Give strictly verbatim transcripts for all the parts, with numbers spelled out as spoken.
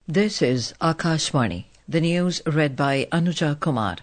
This is Akashvani. The news read by Anuja Kumar.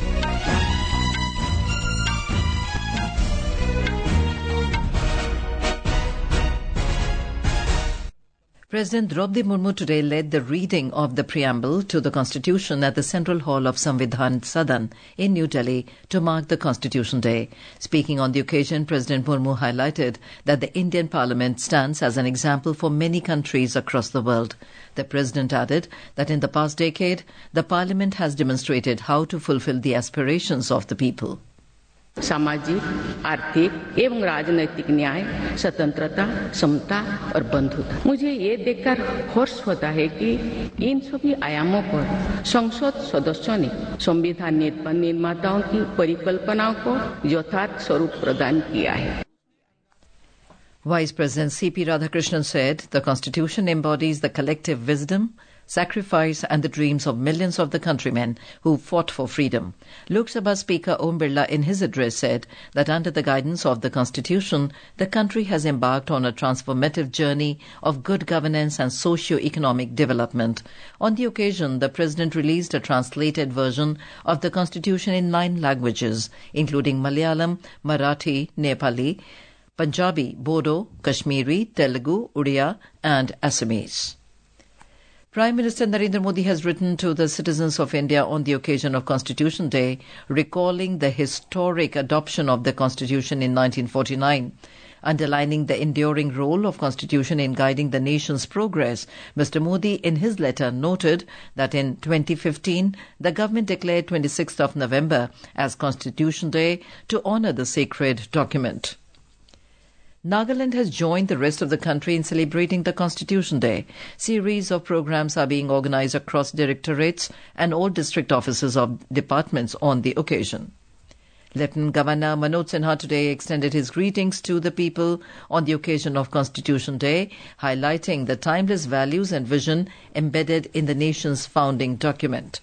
President Draupadi Murmu today led the reading of the preamble to the Constitution at the Central Hall of Samvidhan Sadan in New Delhi to mark the Constitution Day. Speaking on the occasion, President Murmu highlighted that the Indian Parliament stands as an example for many countries across the world. The President added that in the past decade, the Parliament has demonstrated how to fulfill the aspirations of the people. सामाजिक, आर्थिक एवं राजनैतिक न्याय, स्वतंत्रता, समता और बंधुता। मुझे ये देखकर हर्ष होता है कि इन सभी आयामों पर संसद सदस्यों ने संविधान निर्माताओं की परिकल्पनाओं को यथार्थ स्वरूप प्रदान किया है। Vice President C P Radhakrishnan said the Constitution embodies the collective wisdom, sacrifice and the dreams of millions of the countrymen who fought for freedom. Lok Sabha Speaker Om Birla in his address said that under the guidance of the Constitution, the country has embarked on a transformative journey of good governance and socio-economic development. On the occasion, the President released a translated version of the Constitution in nine languages, including Malayalam, Marathi, Nepali, Punjabi, Bodo, Kashmiri, Telugu, Odia and Assamese. Prime Minister Narendra Modi has written to the citizens of India on the occasion of Constitution Day, recalling the historic adoption of the Constitution in nineteen forty-nine. Underlining the enduring role of Constitution in guiding the nation's progress, Mister Modi in his letter noted that in twenty fifteen, the government declared twenty-sixth of November as Constitution Day to honour the sacred document. Nagaland has joined the rest of the country in celebrating the Constitution Day. Series of programs are being organized across directorates and all district offices of departments on the occasion. Lieutenant Governor Manoj Sinha today extended his greetings to the people on the occasion of Constitution Day, highlighting the timeless values and vision embedded in the nation's founding document.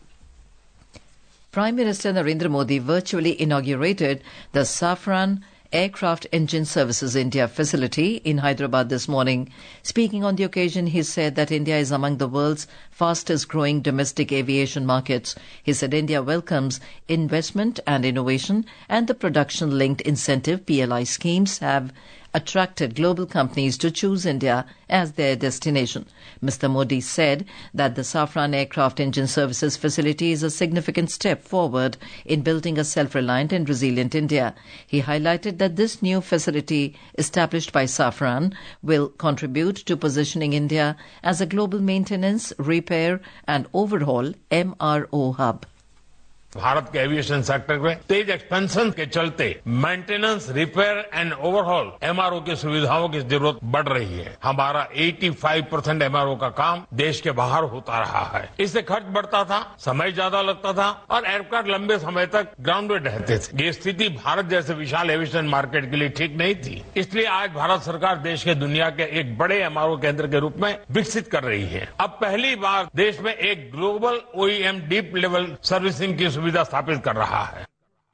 Prime Minister Narendra Modi virtually inaugurated the Safran Aircraft Engine Services India facility in Hyderabad this morning. Speaking on the occasion, he said that India is among the world's fastest growing domestic aviation markets. He said India welcomes investment and innovation, and the production linked incentive P L I schemes have attracted global companies to choose India as their destination. Mister Modi said that the Safran Aircraft Engine Services facility is a significant step forward in building a self-reliant and resilient India. He highlighted that this new facility established by Safran will contribute to positioning India as a global maintenance, repair and overhaul M R O hub. Bharat के aviation sector में तेज expansion के चलते maintenance, repair and overhaul MRO की सुविधाओं की जरूरत बढ़ रही है। हमारा पचासी परसेंट एमआरओ का काम देश के बाहर होता रहा है। इससे खर्च बढ़ता था, समय ज्यादा लगता था और एयरक्राफ्ट लंबे समय तक ग्राउंडेड रहते थे। ये स्थिति भारत जैसे विशाल एविएशन मार्केट के लिए ठीक नहीं थी। इसलिए आज भारत सरकार देश के दुनिया के एक बड़े एमआरओ केंद्र के रूप में विकसित कर रही है। अब पहली बार देश में एक global OEM deep level servicing की सुविधा स्थापित कर रहा है।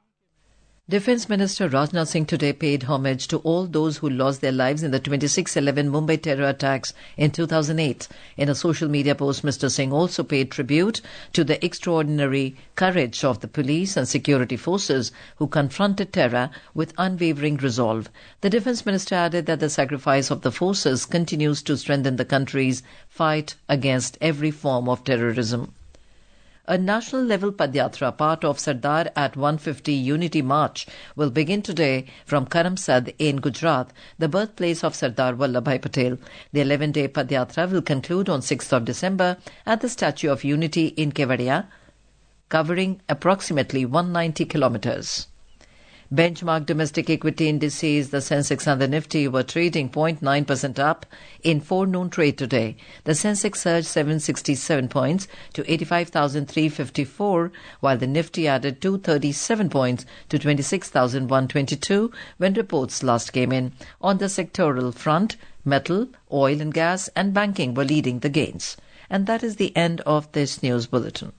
Defence Minister Rajnath Singh today paid homage to all those who lost their lives in the twenty-six eleven Mumbai terror attacks in two thousand eight. In a social media post, Mister Singh also paid tribute to the extraordinary courage of the police and security forces who confronted terror with unwavering resolve. The Defence Minister added that the sacrifice of the forces continues to strengthen the country's fight against every form of terrorism. A national-level Padyatra, part of Sardar at one fifty Unity March, will begin today from Karamsad in Gujarat, the birthplace of Sardar Vallabhbhai Patel. The eleven-day Padyatra will conclude on sixth of December at the Statue of Unity in Kevadia, covering approximately one hundred ninety kilometers. Benchmark domestic equity indices, the Sensex and the Nifty, were trading zero point nine percent up in forenoon trade today. The Sensex surged seven hundred sixty-seven points to eighty-five thousand three hundred fifty-four, while the Nifty added two hundred thirty-seven points to twenty-six thousand one hundred twenty-two when reports last came in. On the sectoral front, metal, oil and gas and banking were leading the gains. And that is the end of this news bulletin.